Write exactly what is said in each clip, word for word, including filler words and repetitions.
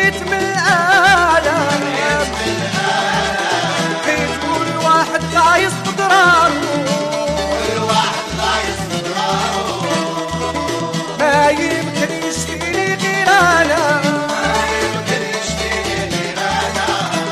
تعيت من الآلام بقيت كل واحد غايص بضراره كل واحد غايص بضراره ما يمكن يشفيني غير أنا ما يمكن يشفيني غير أنا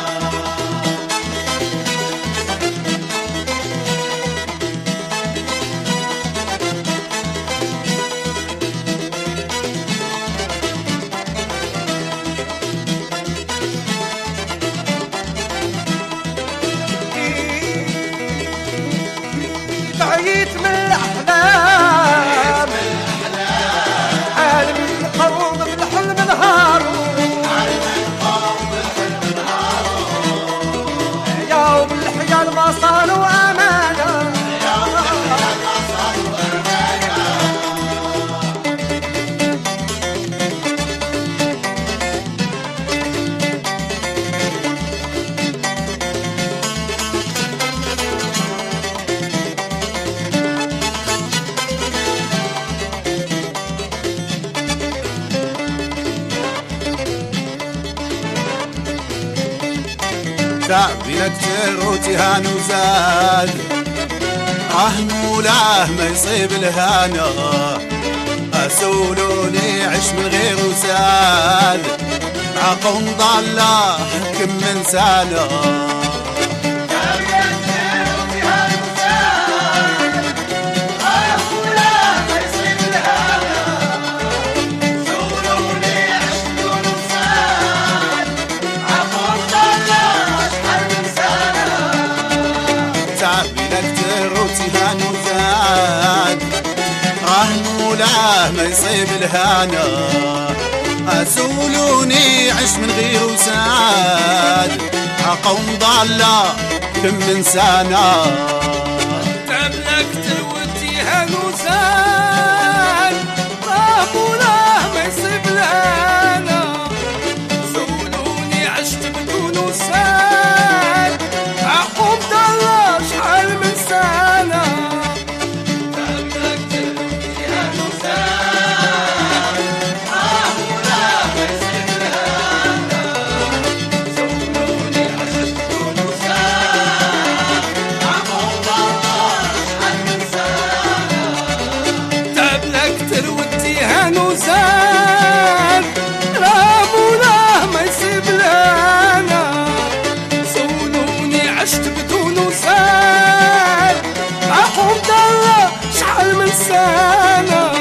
تعيت من الأحلام عالم القوم بالحلم نهارو يوم الحيال ما صاروا أمانة تعبنا كتير وتهان وزاد رهن وله ما يصيب الهانا اسولوني عش من غير وزاد عقم ضله كم من سنه تعبنا كتير وتهان وزاد رهن وله ما يصيب الهانا أزولوني عش من غير وزاد عقوم ضالة كم من سنة تعبنا كتير وتهان وزاد رهن وله ما يصيب الهانا زولوني عشت بدون وساد عقوم ضالة شحال من سنة تعبنا كتير وتهان وزاد رهن وله ما يصيب الهانا زولوني عشت بدون وساد عقوم ضالة شحال من سنة تعبنا كتير وتهان وزاد رهن وله ما يصيب الهانا زولوني عشت بدون وساد عقوم ضله شحال من سنة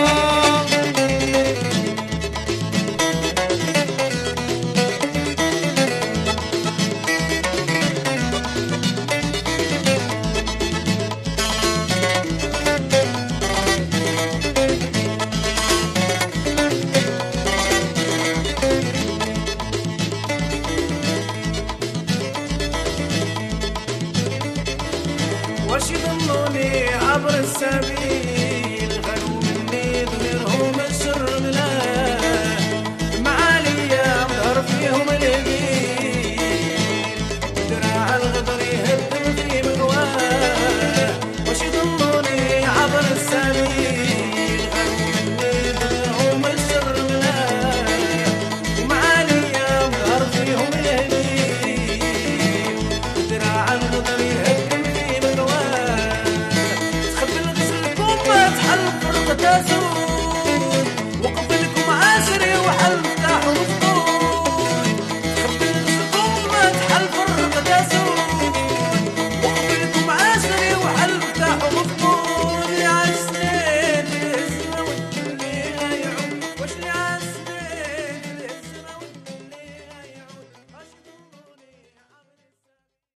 واش يضمنوني عبر السبيل